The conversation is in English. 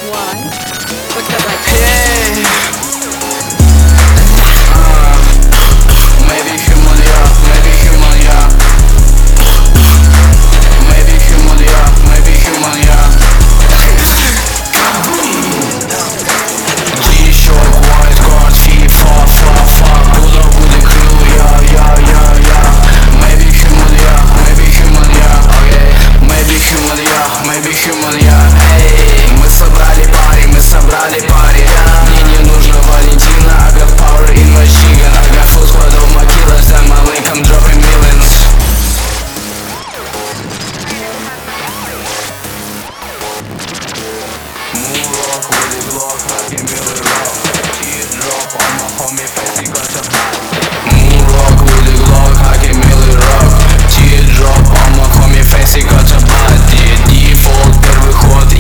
Why? Because I can. Yeah. Maybe human, yeah. Maybe human, yeah. Maybe human, yeah. Maybe human, yeah. G-Shock, white card, fuck. Куда будет крыл, yeah. Maybe human, yeah. Maybe human, yeah. Okay. Maybe human, yeah. Maybe human, yeah. Эй, мы собрали пари, мне не нужно Валентина. I got power in my chicken. I got full squad of my killers and my link, I'm dropping millions. Moonwalk with the Glock, rockin' Millie Rock. Teardrop on my homie face, he got a Moonwalk with the Glock, rockin' Millie Rock. Teardrop on my homie face, he got a body. Default, первый ход,